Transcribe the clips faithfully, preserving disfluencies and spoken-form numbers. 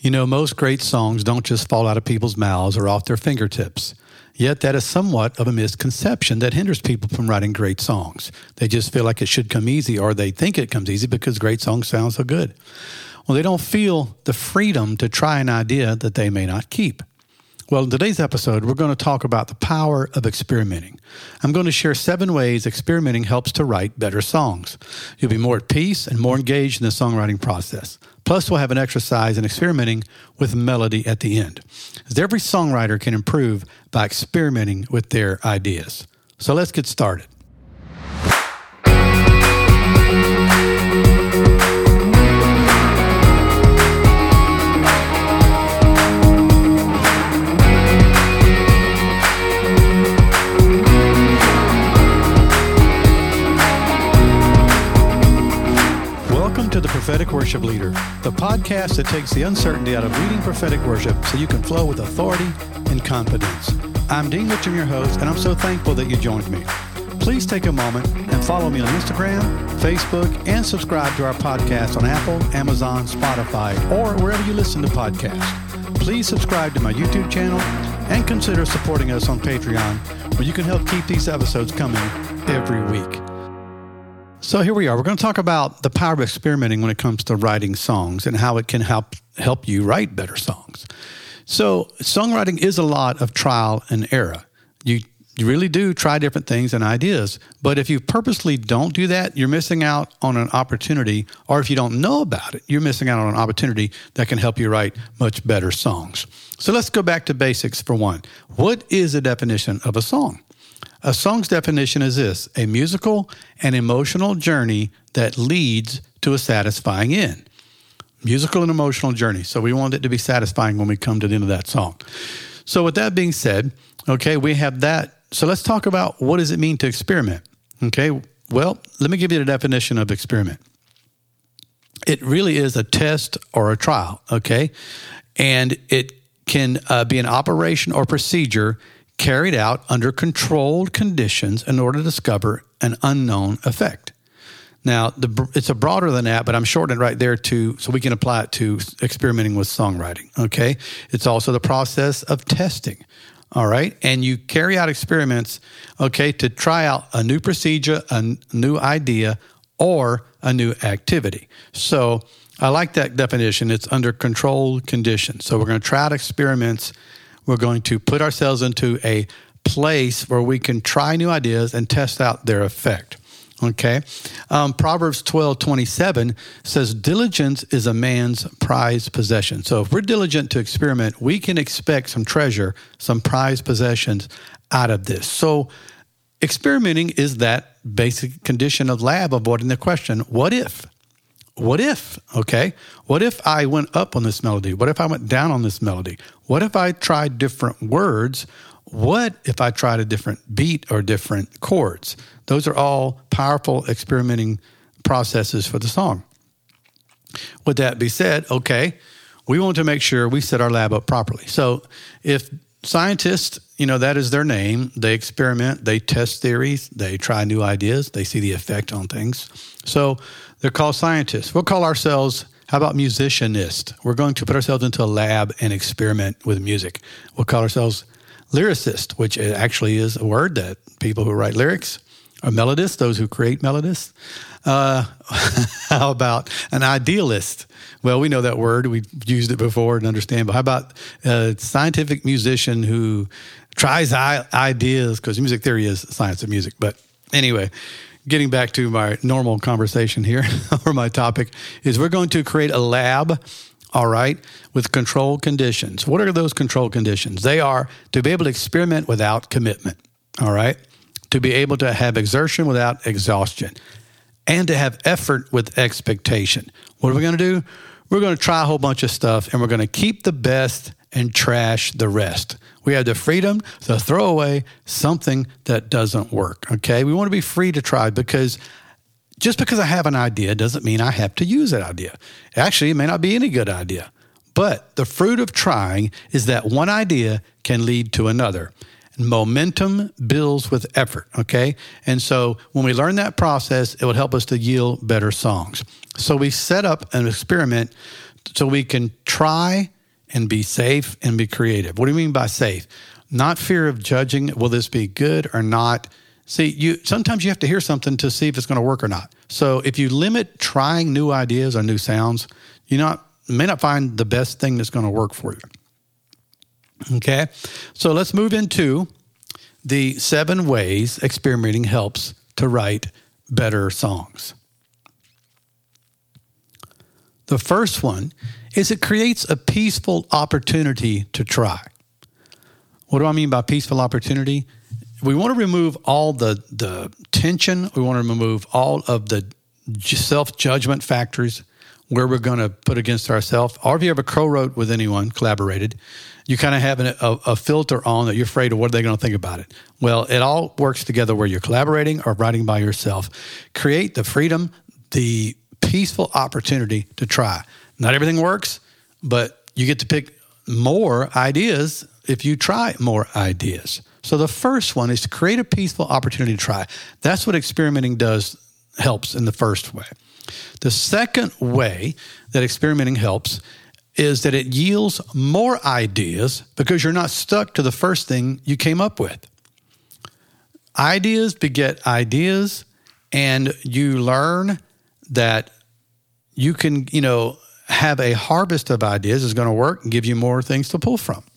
You know, most great songs don't just fall out of people's mouths or off their fingertips. Yet that is somewhat of a misconception that hinders people from writing great songs. They just feel like it should come easy, or they think it comes easy because great songs sound so good. Well, they don't feel the freedom to try an idea that they may not keep. Well, in today's episode, we're going to talk about the power of experimenting. I'm going to share seven ways experimenting helps to write better songs. You'll be more at peace and more engaged in the songwriting process. Plus, we'll have an exercise in experimenting with melody at the end, as every songwriter can improve by experimenting with their ideas. So let's get started. To the Prophetic Worship Leader, the podcast that takes the uncertainty out of leading prophetic worship so you can flow with authority and confidence. I'm Dean Mitchell, your host, and I'm so thankful that you joined me. Please take a moment and follow me on Instagram, Facebook, and subscribe to our podcast on Apple, Amazon, Spotify, or wherever you listen to podcasts. Please subscribe to my YouTube channel and consider supporting us on Patreon, where you can help keep these episodes coming every week. So here we are. We're going to talk about the power of experimenting when it comes to writing songs and how it can help help you write better songs. So songwriting is a lot of trial and error. You you really do try different things and ideas, but if you purposely don't do that, you're missing out on an opportunity, or if you don't know about it, you're missing out on an opportunity that can help you write much better songs. So let's go back to basics for one. What is the definition of a song? A song's definition is this: a musical and emotional journey that leads to a satisfying end. Musical and emotional journey. So we want it to be satisfying when we come to the end of that song. So with that being said, okay, we have that. So let's talk about what does it mean to experiment? Okay, well, let me give you the definition of experiment. It really is a test or a trial, okay? And it can uh, be an operation or procedure carried out under controlled conditions in order to discover an unknown effect. Now, the, it's a broader than that, but I'm shortening it right there to so we can apply it to experimenting with songwriting, okay? It's also the process of testing, all right? And you carry out experiments, okay, to try out a new procedure, a n- new idea, or a new activity. So I like that definition. It's under controlled conditions. So we're going to try out experiments. We're going to put ourselves into a place where we can try new ideas and test out their effect, okay? Um, Proverbs twelve twenty-seven says, diligence is a man's prized possession. So if we're diligent to experiment, we can expect some treasure, some prized possessions out of this. So experimenting is that basic condition of lab, avoiding the question, what if? What if, okay? What if I went up on this melody? What if I went down on this melody? What if I tried different words? What if I tried a different beat or different chords? Those are all powerful experimenting processes for the song. With that being said, okay, we want to make sure we set our lab up properly. So if scientists, you know, that is their name, they experiment, they test theories, they try new ideas, they see the effect on things. So they're called scientists. We'll call ourselves, how about musicianists? We're going to put ourselves into a lab and experiment with music. We'll call ourselves lyricists, which actually is a word that people who write lyrics are melodists, those who create melodists. Uh, how about an idealist? Well, we know that word. We've used it before and understand. But how about a scientific musician who tries I- ideas? Because music theory is science of music. But anyway, getting back to my normal conversation here, or my topic, is we're going to create a lab, all right, with controlled conditions. What are those controlled conditions? They are to be able to experiment without commitment, all right, to be able to have exertion without exhaustion, and to have effort with expectation. What are we going to do? We're going to try a whole bunch of stuff, and we're going to keep the best and trash the rest. We have the freedom to throw away something that doesn't work, okay? We want to be free to try, because just because I have an idea doesn't mean I have to use that idea. Actually, it may not be any good idea. But the fruit of trying is that one idea can lead to another. Momentum builds with effort, okay? And so when we learn that process, it will help us to yield better songs. So we set up an experiment so we can try and be safe and be creative. What do you mean by safe? Not fear of judging, will this be good or not? See, you sometimes you have to hear something to see if it's going to work or not. So if you limit trying new ideas or new sounds, you not may not find the best thing that's going to work for you. Okay? So let's move into the seven ways experimenting helps to write better songs. The first one is it creates a peaceful opportunity to try. What do I mean by peaceful opportunity? We want to remove all the, the tension. We want to remove all of the self-judgment factors where we're going to put against ourselves. Or if you ever co-wrote with anyone, collaborated, you kind of have an, a, a filter on that you're afraid of what are they going to think about it. Well, it all works together where you're collaborating or writing by yourself. Create the freedom, the peaceful opportunity to try. Not everything works, but you get to pick more ideas if you try more ideas. So the first one is to create a peaceful opportunity to try. That's what experimenting does, helps in the first way. The second way that experimenting helps is that it yields more ideas because you're not stuck to the first thing you came up with. Ideas beget ideas, and you learn that you can, you know, have a harvest of ideas is going to work and give you more things to pull from.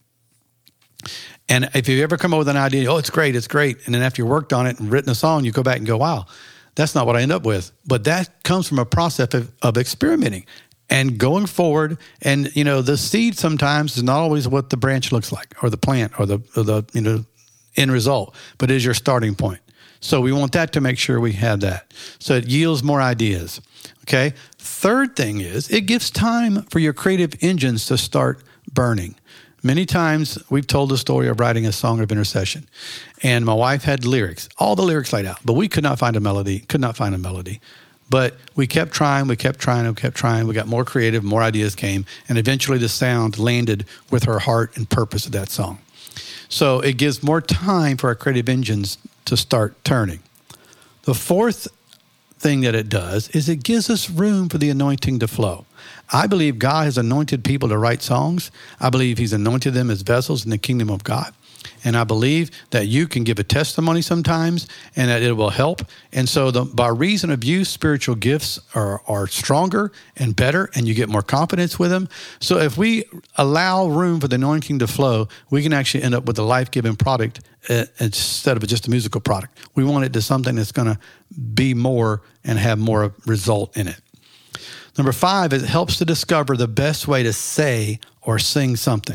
And if you ever come up with an idea, oh, it's great, it's great. And then after you worked on it and written a song, you go back and go, wow, that's not what I end up with. But that comes from a process of, of experimenting and going forward. And, you know, the seed sometimes is not always what the branch looks like or the plant or the, or the you know, end result, but is your starting point. So we want that to make sure we have that. So it yields more ideas. Okay. Third thing is it gives time for your creative engines to start burning. Many times we've told the story of writing a song of intercession, and my wife had lyrics, all the lyrics laid out, but we could not find a melody, could not find a melody. But we kept trying, we kept trying, we kept trying. We got more creative, more ideas came, and eventually the sound landed with her heart and purpose of that song. So it gives more time for our creative engines to start turning. The fourth thing that it does is it gives us room for the anointing to flow. I believe God has anointed people to write songs. I believe he's anointed them as vessels in the kingdom of God. And I believe that you can give a testimony sometimes and that it will help. And so the, by reason of use, spiritual gifts are, are stronger and better, and you get more confidence with them. So if we allow room for the anointing to flow, we can actually end up with a life-giving product uh, instead of just a musical product. We want it to something that's going to be more and have more result in it. Number five, it helps to discover the best way to say or sing something.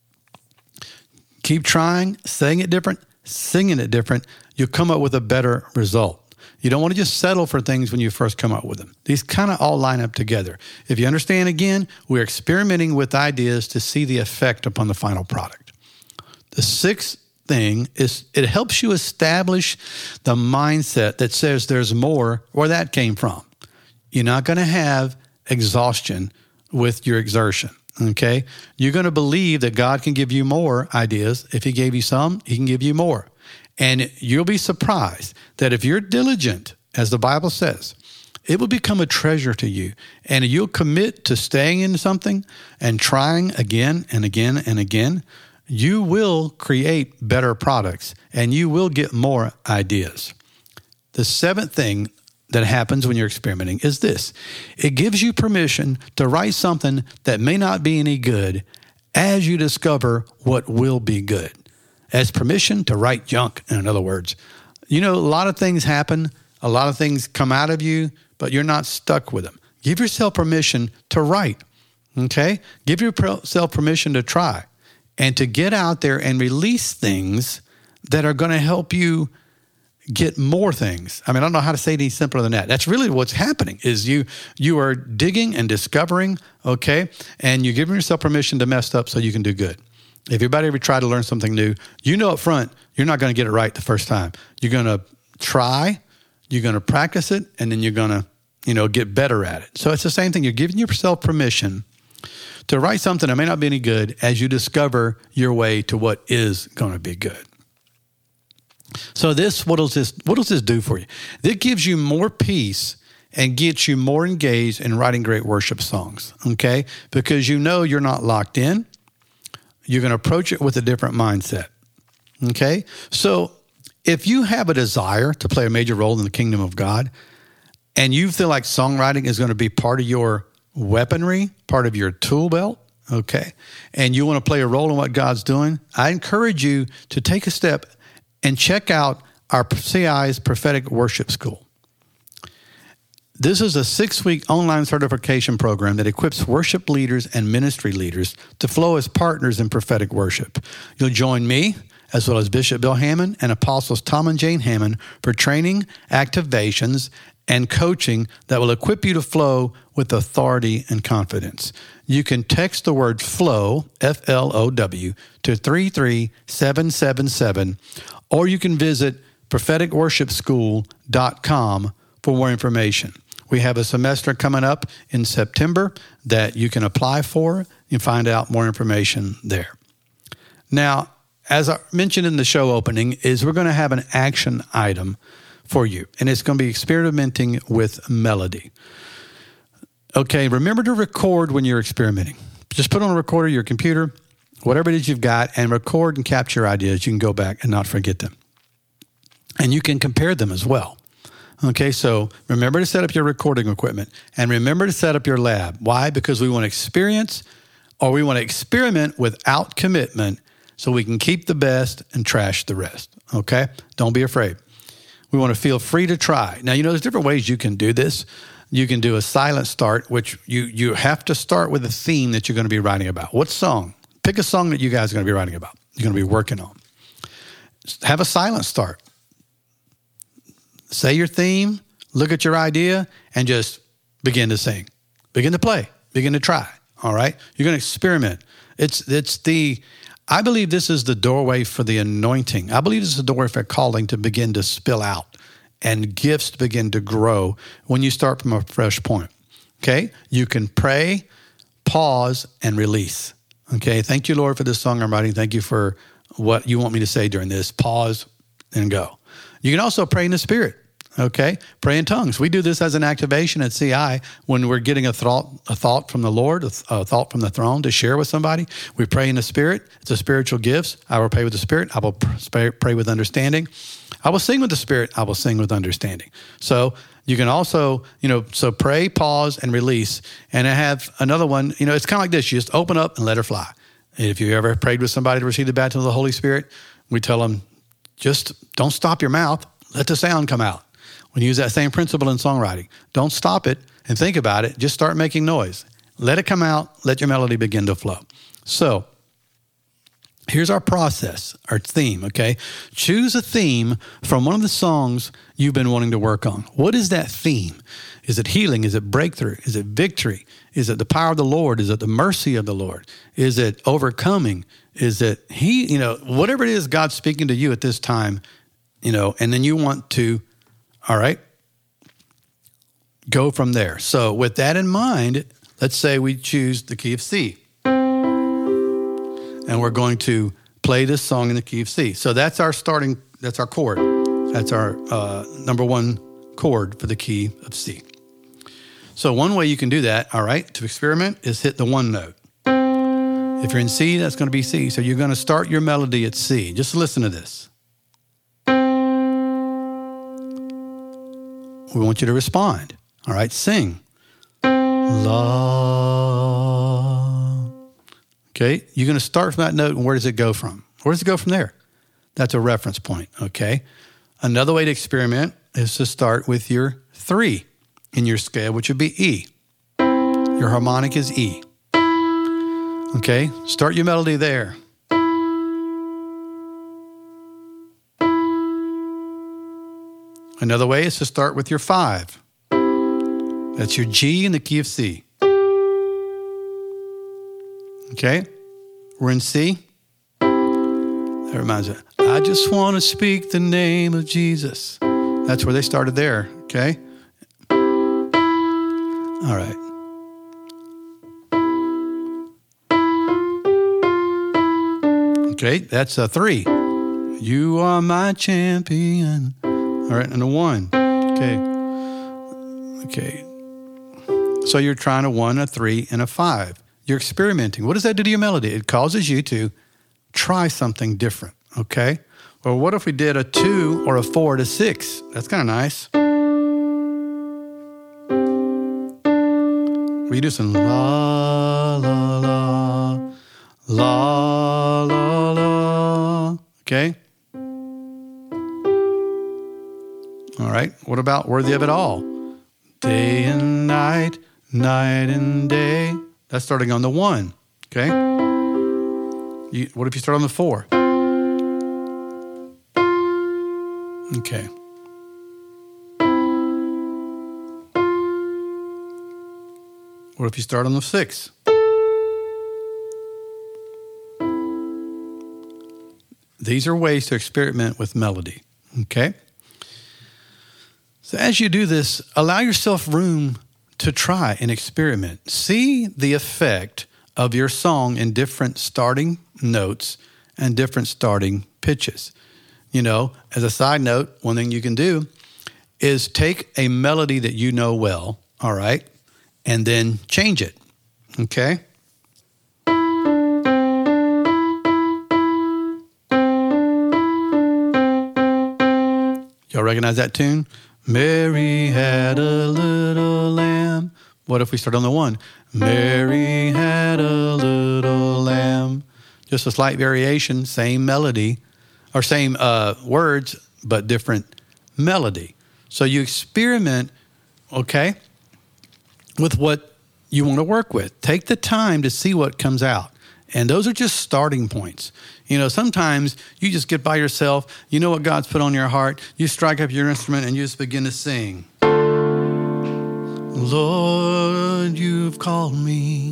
Keep trying, saying it different, singing it different. You'll come up with a better result. You don't want to just settle for things when you first come up with them. These kind of all line up together. If you understand, again, we're experimenting with ideas to see the effect upon the final product. The sixth thing is it helps you establish the mindset that says there's more where that came from. You're not going to have exhaustion with your exertion, okay? You're going to believe that God can give you more ideas. If he gave you some, he can give you more. And you'll be surprised that if you're diligent, as the Bible says, it will become a treasure to you. And you'll commit to staying in something and trying again and again and again. You will create better products and you will get more ideas. The seventh thing that happens when you're experimenting is this. It gives you permission to write something that may not be any good as you discover what will be good. As permission to write junk, in other words. You know, a lot of things happen, a lot of things come out of you, but you're not stuck with them. Give yourself permission to write, okay? Give yourself permission to try and to get out there and release things that are going to help you get more things. I mean, I don't know how to say it any simpler than that. That's really what's happening is you you are digging and discovering, okay, and you're giving yourself permission to mess up so you can do good. If everybody ever try to learn something new, you know up front, you're not going to get it right the first time. You're going to try, you're going to practice it, and then you're going to, you know, get better at it. So it's the same thing. You're giving yourself permission to write something that may not be any good as you discover your way to what is going to be good. So this, what does this, what does this do for you? It gives you more peace and gets you more engaged in writing great worship songs, okay? Because you know you're not locked in. You're going to approach it with a different mindset, okay? So if you have a desire to play a major role in the kingdom of God, and you feel like songwriting is going to be part of your weaponry, part of your tool belt, okay, and you want to play a role in what God's doing, I encourage you to take a step and check out our C I's Prophetic Worship School. This is a six-week online certification program that equips worship leaders and ministry leaders to flow as partners in prophetic worship. You'll join me, as well as Bishop Bill Hammond and Apostles Tom and Jane Hammond, for training, activations, and coaching that will equip you to flow with authority and confidence. You can text the word FLOW, F L O W, to three three seven seven seven, or you can visit prophetic worship school dot com for more information. We have a semester coming up in September that you can apply for and find out more information there. Now, as I mentioned in the show opening, is we're going to have an action item for you, and it's going to be experimenting with melody. Okay, remember to record when you're experimenting. Just put on a recorder, your computer, whatever it is you've got, and record and capture ideas. You can go back and not forget them. And you can compare them as well. Okay, so remember to set up your recording equipment, and remember to set up your lab. Why? Because we want to experience, or we want to experiment without commitment, so we can keep the best and trash the rest. Okay? Don't be afraid. We want to feel free to try. Now, you know, there's different ways you can do this. You can do a silent start, which you, you have to start with a theme that you're going to be writing about. What song? Pick a song that you guys are going to be writing about, you're going to be working on. Have a silent start. Say your theme, look at your idea, and just begin to sing. Begin to play. Begin to try. All right? You're going to experiment. It's it's the, I believe this is the doorway for the anointing. I believe this is the doorway for calling to begin to spill out and gifts to begin to grow when you start from a fresh point. Okay? You can pray, pause, and release. Okay? Thank you, Lord, for this song I'm writing. Thank you for what you want me to say during this. Pause and go. You can also pray in the Spirit, okay? Pray in tongues. We do this as an activation at C I when we're getting a thought, a thought from the Lord, a, th- a thought from the throne to share with somebody. We pray in the Spirit. It's a spiritual gifts. I will pray with the Spirit. I will pr- pray with understanding. I will sing with the Spirit. I will sing with understanding. So you can also, you know, so pray, pause, and release. And I have another one, you know, it's kind of like this. You just open up and let her fly. And if you ever prayed with somebody to receive the baptism of the Holy Spirit, we tell them, just don't stop your mouth. Let the sound come out. We use that same principle in songwriting. Don't stop it and think about it. Just start making noise. Let it come out. Let your melody begin to flow. So here's our process, our theme, okay? Choose a theme from one of the songs you've been wanting to work on. What is that theme? Is it healing? Is it breakthrough? Is it victory? Is it the power of the Lord? Is it the mercy of the Lord? Is it overcoming? Is it he, you know, whatever it is God's speaking to you at this time, you know, and then you want to, all right, go from there. So with that in mind, let's say we choose the key of C. And we're going to play this song in the key of C. So that's our starting, that's our chord. That's our uh, number one chord for the key of C. So one way you can do that, all right, to experiment is hit the one note. If you're in C, that's going to be C. So you're going to start your melody at C. Just listen to this. We want you to respond. All right, sing. Love. Okay, you're going to start from that note, and where does it go from? Where does it go from there? That's a reference point, okay? Another way to experiment is to start with your three in your scale, which would be E. Your harmonic is E. Okay, start your melody there. Another way is to start with your five. That's your G in the key of C. Okay, we're in C. That reminds me, I just want to speak the name of Jesus. That's where they started there, okay? All right. Okay, that's a three. You are my champion. All right, and a one. Okay. Okay. So you're trying a one, a three, and a five. You're experimenting. What does that do to your melody? It causes you to try something different, okay? Well, what if we did a two or a four to six? That's kind of nice. We do some la, la, la, la, la, la, okay? All right, what about Worthy of It All? Day and night, night and day. That's starting on the one, okay? You, what if you start on the four? Okay. What if you start on the six? These are ways to experiment with melody, okay? So as you do this, allow yourself room to try and experiment. See the effect of your song in different starting notes and different starting pitches. You know, as a side note, one thing you can do is take a melody that you know well, all right, and then change it, okay? Y'all recognize that tune? Mary had a little lamb. What if we start on the one? Mary had a little lamb. Just a slight variation, same melody, or same uh, words, but different melody. So you experiment, okay, with what you want to work with. Take the time to see what comes out. And those are just starting points. You know, sometimes you just get by yourself. You know what God's put on your heart. You strike up your instrument and you just begin to sing. Lord, you've called me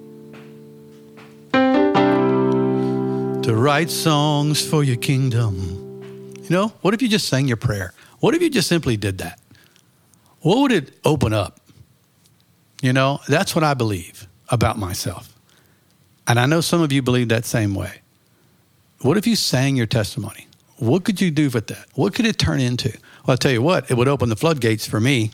to write songs for your kingdom. You know, what if you just sang your prayer? What if you just simply did that? What would it open up? You know, that's what I believe about myself. And I know some of you believe that same way. What if you sang your testimony? What could you do with that? What could it turn into? Well, I'll tell you what, it would open the floodgates for me.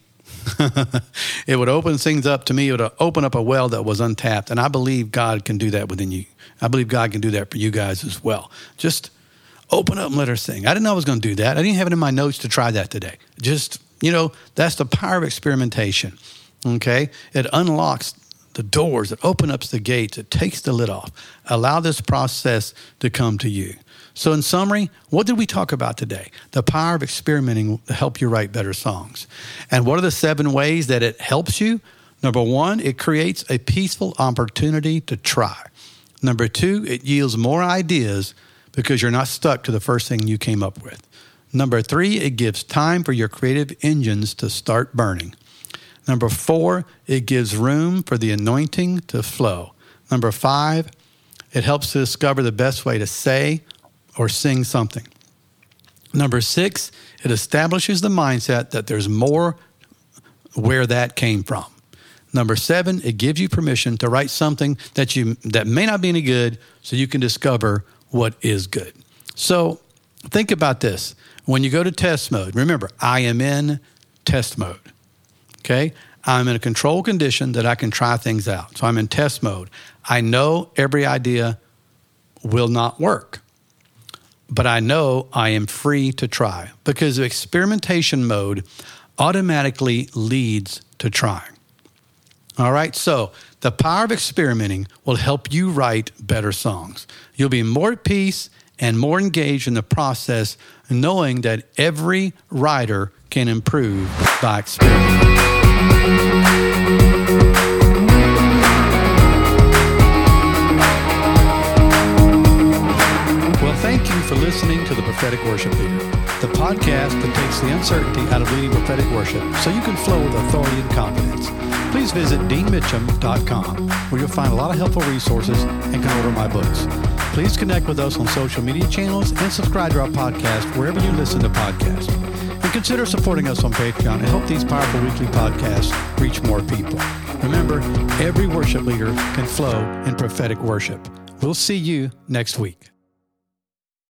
It would open things up to me. It would open up a well that was untapped. And I believe God can do that within you. I believe God can do that for you guys as well. Just open up and let her sing. I didn't know I was going to do that. I didn't have it in my notes to try that today. Just, you know, that's the power of experimentation, okay? It unlocks the doors, it opens up the gates, it takes the lid off. Allow this process to come to you. So in summary, what did we talk about today? The power of experimenting to help you write better songs. And what are the seven ways that it helps you? Number one, it creates a peaceful opportunity to try. Number two, it yields more ideas because you're not stuck to the first thing you came up with. Number three, it gives time for your creative engines to start burning. Number four, it gives room for the anointing to flow. Number five, it helps to discover the best way to say or sing something. Number six, it establishes the mindset that there's more where that came from. Number seven, it gives you permission to write something that you that may not be any good so you can discover what is good. So think about this. When you go to test mode, remember, I am in test mode. Okay, I'm in a controlled condition that I can try things out. So I'm in test mode. I know every idea will not work, but I know I am free to try because experimentation mode automatically leads to trying. All right, so the power of experimenting will help you write better songs. You'll be more at peace and more engaged in the process, knowing that every writer can improve by experimenting. Well, thank you for listening to The Prophetic Worship Leader, the podcast that takes the uncertainty out of leading prophetic worship so you can flow with authority and confidence. Please visit dean mitchum dot com, where you'll find a lot of helpful resources and can order my books. Please connect with us on social media channels and subscribe to our podcast wherever you listen to podcasts. And consider supporting us on Patreon and help these powerful weekly podcasts reach more people. Remember, every worship leader can flow in prophetic worship. We'll see you next week.